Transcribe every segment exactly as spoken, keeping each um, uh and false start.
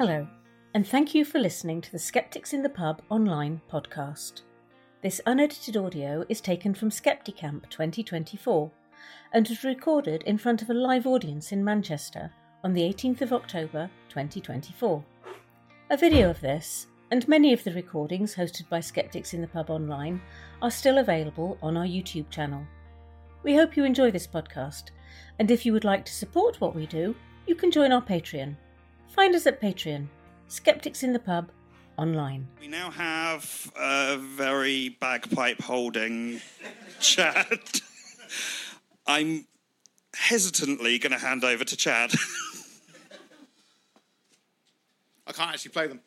Hello, and thank you for listening to the Skeptics in the Pub online podcast. This unedited audio is taken from Skepticamp twenty twenty-four and was recorded in front of a live audience in Manchester on the eighteenth of October twenty twenty-four. A video of this, and many of the recordings hosted by Skeptics in the Pub online, are still available on our YouTube channel. We hope you enjoy this podcast, and if you would like to support what we do, you can join our Patreon. Find us at Patreon, Skeptics in the Pub online. We now have a very bagpipe-holding Chad. I'm hesitantly going to hand over to Chad. I can't actually play them.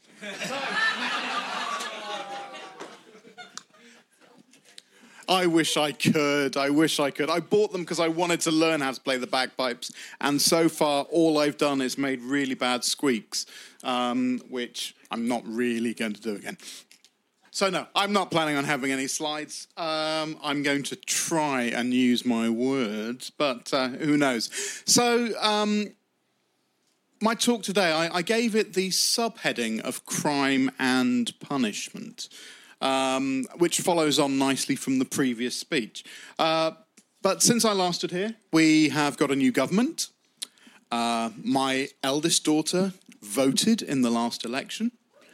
I wish I could. I wish I could. I bought them because I wanted to learn how to play the bagpipes, and so far all I've done is made really bad squeaks, um, which I'm not really going to do again. So no, I'm not planning on having any slides. Um, I'm going to try and use my words, but uh, who knows. So um, my talk today, I, I gave it the subheading of crime and punishment. Um, which follows on nicely from the previous speech. Uh, but since I last stood here, we have got a new government. Uh, my eldest daughter voted in the last election,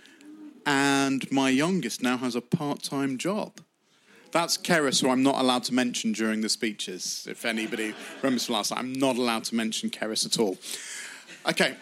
and my youngest now has a part-time job. That's Keris, who I'm not allowed to mention during the speeches. If anybody remembers from last time, I'm not allowed to mention Keris at all. Okay.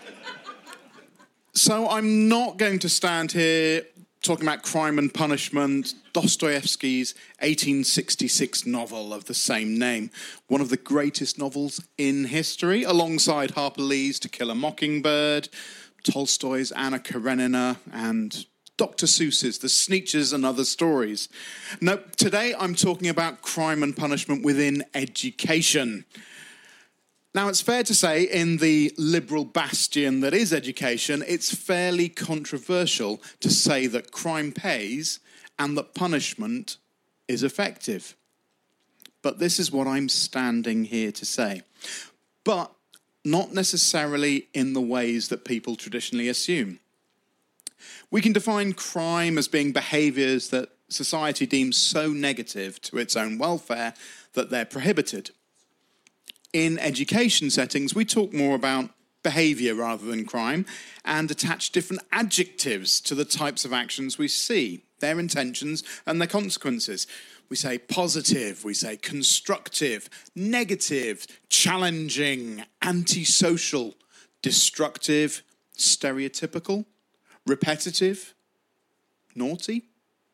So I'm not going to stand here talking about crime and punishment, Dostoevsky's eighteen sixty-six novel of the same name, one of the greatest novels in history, alongside Harper Lee's To Kill a Mockingbird, Tolstoy's Anna Karenina, and Doctor Seuss's The Sneetches and Other Stories. No, today I'm talking about crime and punishment within education. Now, it's fair to say, in the liberal bastion that is education, it's fairly controversial to say that crime pays and that punishment is effective. But this is what I'm standing here to say. But not necessarily in the ways that people traditionally assume. We can define crime as being behaviours that society deems so negative to its own welfare that they're prohibited. In education settings, we talk more about behaviour rather than crime and attach different adjectives to the types of actions we see, their intentions and their consequences. We say positive, we say constructive, negative, challenging, antisocial, destructive, stereotypical, repetitive, naughty.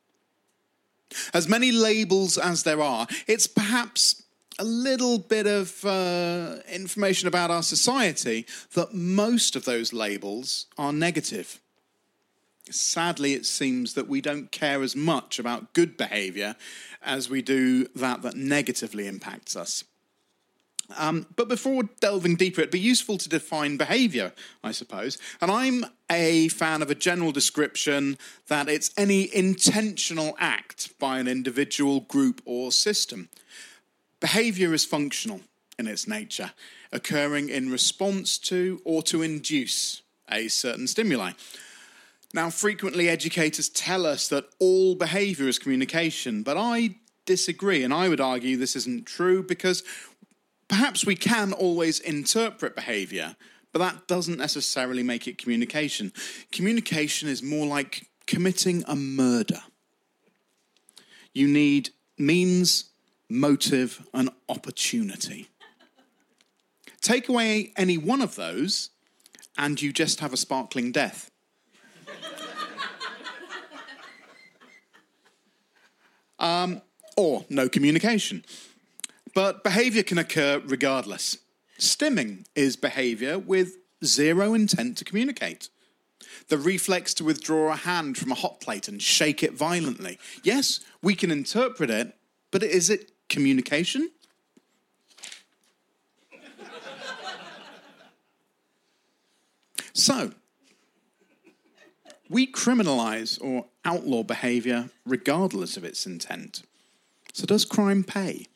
As many labels as there are, it's perhaps a little bit of uh, information about our society that most of those labels are negative. Sadly, it seems that we don't care as much about good behaviour as we do that that negatively impacts us. Um, but before delving deeper, it'd be useful to define behaviour, I suppose. And I'm a fan of a general description that it's any intentional act by an individual, group or system. Behaviour is functional in its nature, occurring in response to or to induce a certain stimuli. Now, frequently educators tell us that all behaviour is communication, but I disagree, and I would argue this isn't true because perhaps we can always interpret behaviour, but that doesn't necessarily make it communication. Communication is more like committing a murder. You need means, motive, and opportunity. Take away any one of those, and you just have a sparkling death. um, or no communication. But behaviour can occur regardless. Stimming is behaviour with zero intent to communicate. The reflex to withdraw a hand from a hot plate and shake it violently. Yes, we can interpret it, but is it communication? So, we criminalise or outlaw behaviour regardless of its intent. So does crime pay?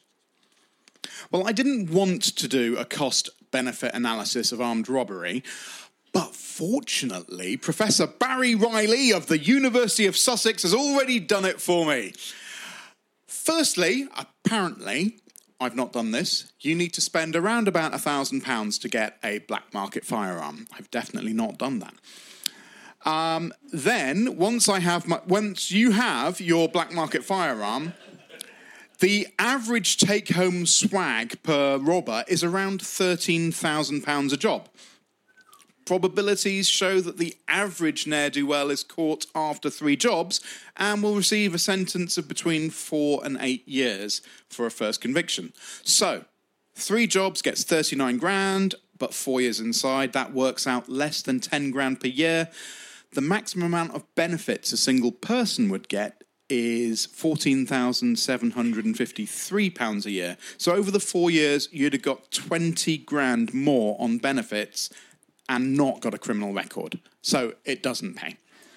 Well, I didn't want to do a cost-benefit analysis of armed robbery, but Fortunately, Professor Barry Riley of the University of Sussex has already done it for me. Firstly, apparently, I've not done this, you need to spend around about one thousand pounds to get a black market firearm. I've definitely not done that. Um, then, once I have my, once you have your black market firearm, the average take-home swag per robber is around thirteen thousand pounds a job. Probabilities show that the average ne'er-do-well is caught after three jobs and will receive a sentence of between four and eight years for a first conviction. So, three jobs gets thirty-nine grand, but four years inside, that works out less than ten grand per year. The maximum amount of benefits a single person would get is fourteen thousand seven hundred fifty-three pounds a year. So over the four years, you'd have got twenty grand more on benefits and not got a criminal record. So it doesn't pay.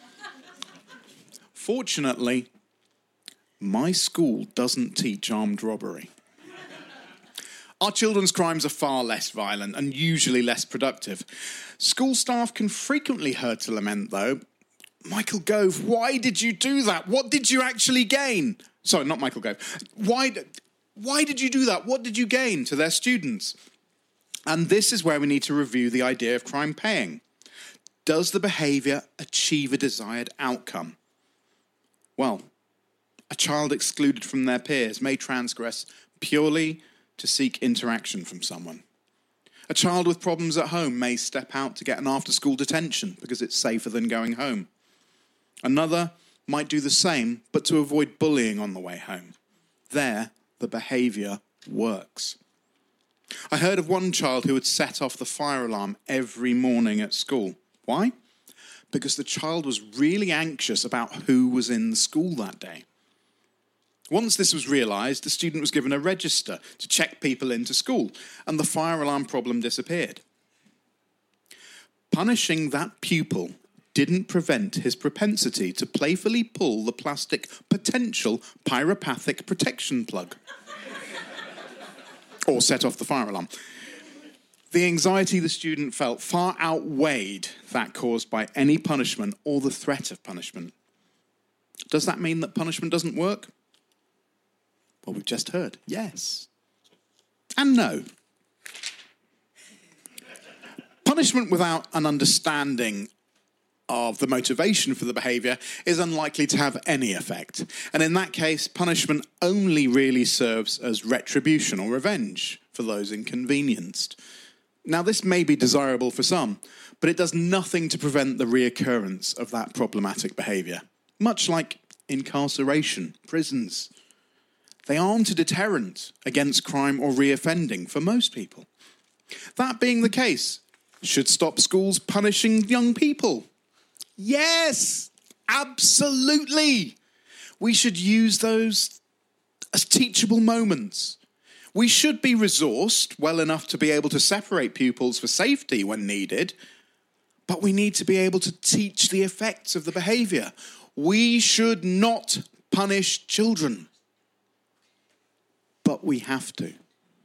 Fortunately, my school doesn't teach armed robbery. Our children's crimes are far less violent and usually less productive. School staff can frequently heard to lament, though, Michael Gove, why did you do that? What did you actually gain? Sorry, not Michael Gove. Why, why did you do that? What did you gain to their students? And this is where we need to review the idea of crime paying. Does the behaviour achieve a desired outcome? Well, a child excluded from their peers may transgress purely to seek interaction from someone. A child with problems at home may step out to get an after-school detention because it's safer than going home. Another might do the same, but to avoid bullying on the way home. There, the behaviour works. I heard of one child who would set off the fire alarm every morning at school. Why? Because the child was really anxious about who was in the school that day. Once this was realised, the student was given a register to check people into school, and the fire alarm problem disappeared. Punishing that pupil didn't prevent his propensity to playfully pull the plastic potential pyropathic protection plug. Or set off the fire alarm. The anxiety the student felt far outweighed that caused by any punishment or the threat of punishment. Does that mean that punishment doesn't work? Well, we've just heard, yes. And no. Punishment without an understanding of the motivation for the behaviour is unlikely to have any effect. And in that case, punishment only really serves as retribution or revenge for those inconvenienced. Now, this may be desirable for some, but it does nothing to prevent the reoccurrence of that problematic behaviour. Much like incarceration, prisons. They aren't a deterrent against crime or reoffending for most people. That being the case, should stop schools punishing young people? Yes, absolutely. We should use those as teachable moments. We should be resourced well enough to be able to separate pupils for safety when needed, but we need to be able to teach the effects of the behaviour. We should not punish children, but we have to.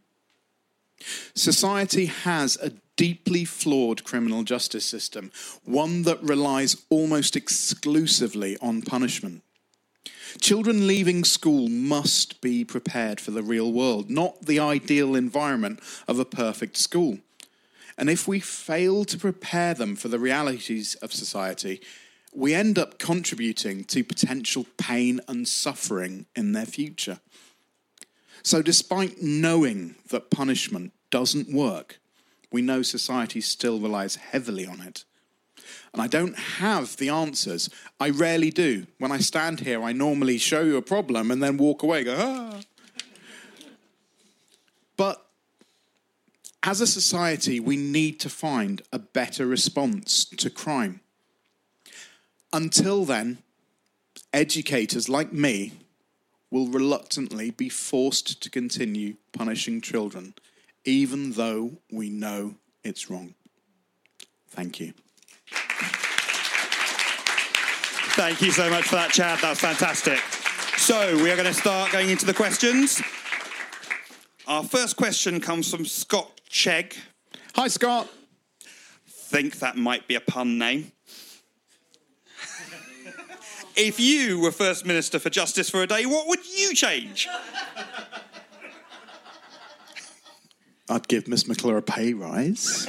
Society has a deeply flawed criminal justice system, one that relies almost exclusively on punishment. Children leaving school must be prepared for the real world, not the ideal environment of a perfect school. And if we fail to prepare them for the realities of society, we end up contributing to potential pain and suffering in their future. So despite knowing that punishment doesn't work, we know society still relies heavily on it. And I don't have the answers. I rarely do. When I stand here, I normally show you a problem and then walk away, go, ah. But as a society, we need to find a better response to crime. Until then, educators like me will reluctantly be forced to continue punishing children, even though we know it's wrong. Thank you. Thank you so much for that, Chad. That's fantastic. So we are going to start going into the questions. Our first question comes from Scott Chegg. Hi, Scott. think that might be a pun name. If you were First Minister for Justice for a day, what would you change? I'd give Miss McClure a pay rise.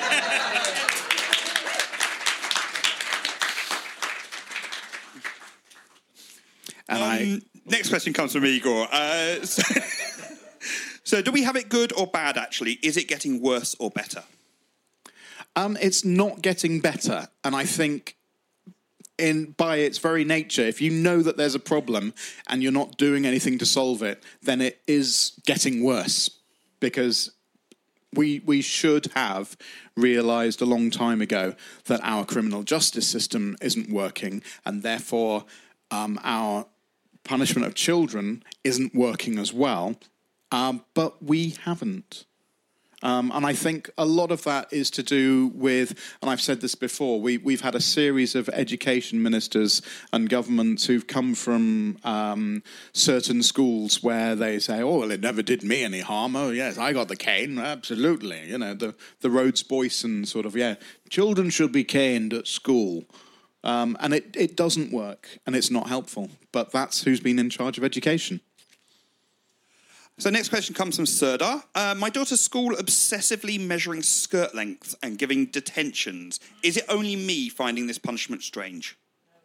and um, I... Next question comes from Igor. Uh, so, so do we have it good or bad, actually? Is it getting worse or better? Um, it's not getting better. And I think in by its very nature, if you know that there's a problem and you're not doing anything to solve it, then it is getting worse. Because we we should have realised a long time ago that our criminal justice system isn't working, and therefore um, our punishment of children isn't working as well. Um, but we haven't. Um, and I think a lot of that is to do with, and I've said this before, we, we've had a series of education ministers and governments who've come from um, certain schools where they say, oh, well, it never did me any harm. Oh, yes, I got the cane, absolutely. You know, the, the Rhodes Boyson sort of, yeah, children should be caned at school. Um, and it, it doesn't work, and it's not helpful. But that's who's been in charge of education. So next question comes from Serdar. Uh, my daughter's school obsessively measuring skirt length and giving detentions. Is it only me finding this punishment strange?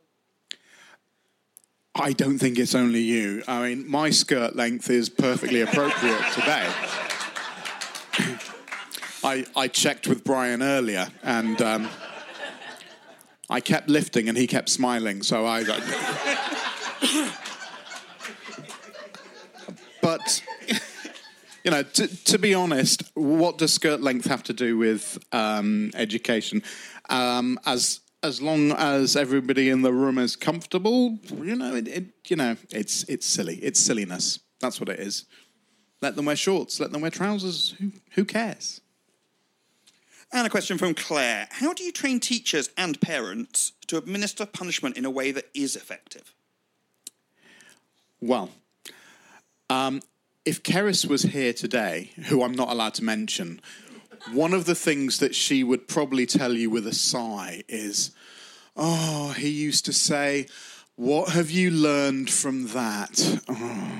I don't think it's only you. I mean, my skirt length is perfectly appropriate today. I, I checked with Brian earlier, and um, I kept lifting and he kept smiling, so I... But, you know, to, to be honest, what does skirt length have to do with um, education? Um, as as long as everybody in the room is comfortable, you know, it, it you know, it's it's silly. It's silliness. That's what it is. Let them wear shorts. Let them wear trousers. Who who cares? And a question from Claire. How do you train teachers and parents to administer punishment in a way that is effective? Well... Um, if Keris was here today, who I'm not allowed to mention, one of the things that she would probably tell you with a sigh is, oh, he used to say, what have you learned from that? Oh.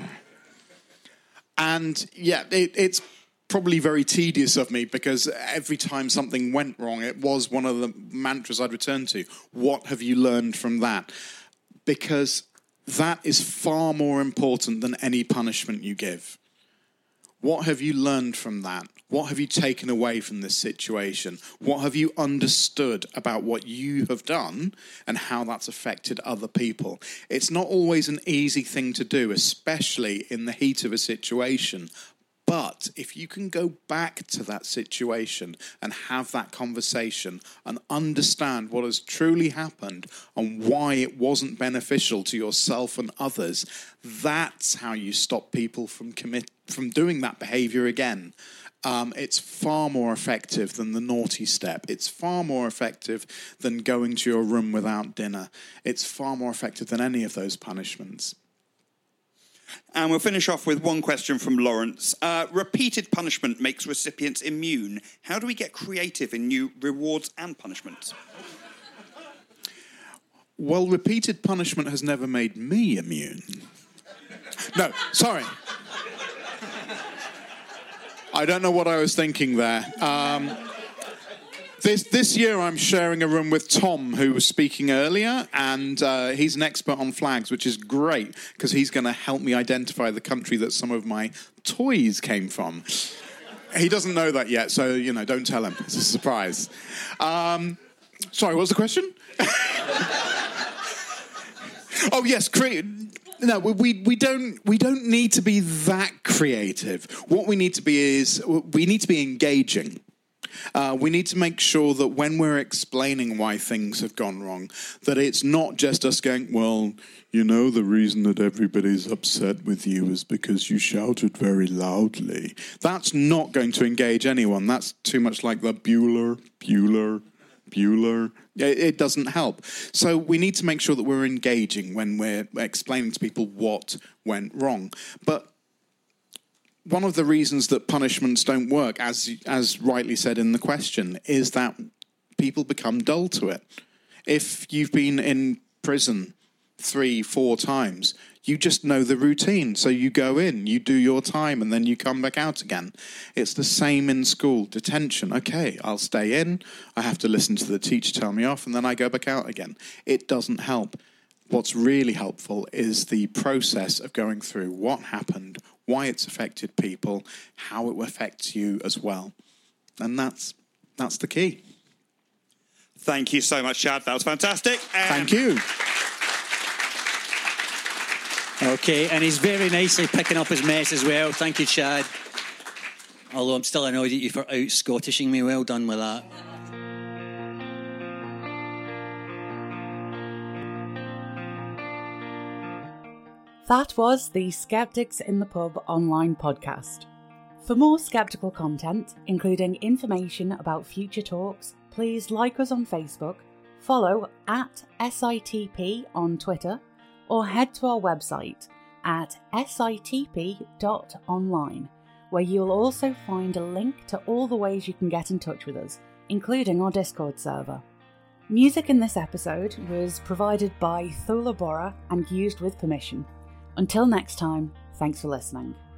And, yeah, it, it's probably very tedious of me because every time something went wrong, it was one of the mantras I'd return to. What have you learned from that? Because... that is far more important than any punishment you give. What have you learned from that? What have you taken away from this situation? What have you understood about what you have done and how that's affected other people? It's not always an easy thing to do, especially in the heat of a situation. But if you can go back to that situation and have that conversation and understand what has truly happened and why it wasn't beneficial to yourself and others, that's how you stop people from commit from doing that behaviour again. Um, it's far more effective than the naughty step. It's far more effective than going to your room without dinner. It's far more effective than any of those punishments. And we'll finish off with one question from Lawrence. Uh, repeated punishment makes recipients immune. How do we get creative in new rewards and punishments? Well, repeated punishment has never made me immune. No, sorry. I don't know what I was thinking there. Um, This this year I'm sharing a room with Tom, who was speaking earlier, and uh, he's an expert on flags, which is great, because he's going to help me identify the country that some of my toys came from. He doesn't know that yet, so, you know, don't tell him. It's a surprise. Um, sorry, what was the question? Oh, yes, create... No, we we don't we don't need to be that creative. What we need to be is we need to be engaging. Uh, we need to make sure that when we're explaining why things have gone wrong, that it's not just us going, well, you know, the reason that everybody's upset with you is because you shouted very loudly. That's not going to engage anyone. That's too much like the Bueller, Bueller, Bueller. It, it doesn't help. So we need to make sure that we're engaging when we're explaining to people what went wrong. But one of the reasons that punishments don't work, as as rightly said in the question, is that people become dull to it. If you've been in prison three, four times, you just know the routine. So you go in, you do your time, and then you come back out again. It's the same in school. Detention. Okay, I'll stay in. I have to listen to the teacher tell me off, and then I go back out again. It doesn't help. What's really helpful is the process of going through what happened, why it's affected people, how it affects you as well. And that's that's the key. Thank you so much, Chad. That was fantastic. Um, Thank you. Okay, and he's very nicely picking up his mess as well. Thank you, Chad. Although I'm still annoyed at you for out-Scottishing me. Well done with that. That was the Skeptics in the Pub online podcast. For more skeptical content, including information about future talks, please like us on Facebook, follow at S I T P on Twitter, or head to our website at sitp dot online, where you'll also find a link to all the ways you can get in touch with us, including our Discord server. Music in this episode was provided by Thula Bora and used with permission. Until next time, thanks for listening.